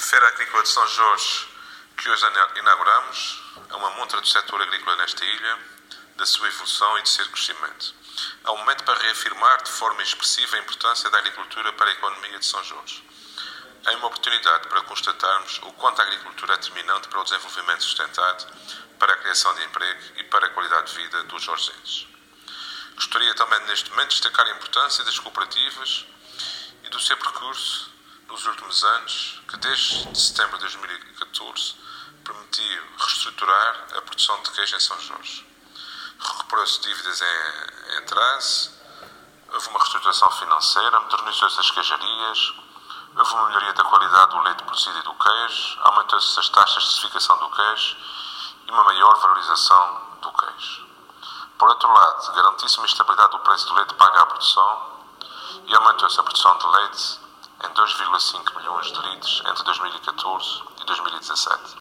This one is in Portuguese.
Feira Agrícola de São Jorge, que hoje inauguramos, é uma montra do setor agrícola nesta ilha, da sua evolução e do seu crescimento. É um momento para reafirmar de forma expressiva a importância da agricultura para a economia de São Jorge. É uma oportunidade para constatarmos o quanto a agricultura é determinante para o desenvolvimento sustentado, para a criação de emprego e para a qualidade de vida dos jorgenses. Gostaria também, neste momento, de destacar a importância das cooperativas e do seu percurso nos últimos anos, que desde setembro de 2014 permitiu reestruturar a produção de queijo em São Jorge. Recuperou-se dívidas em atraso, houve uma reestruturação financeira, modernizou-se as queijarias, houve uma melhoria da qualidade do leite produzido e do queijo, aumentou-se as taxas de certificação do queijo e uma maior valorização do queijo. Por outro lado, garantiu-se uma estabilidade do preço do leite pago à produção e aumentou-se a produção de leite em 2,5 milhões de litros entre 2014 e 2017.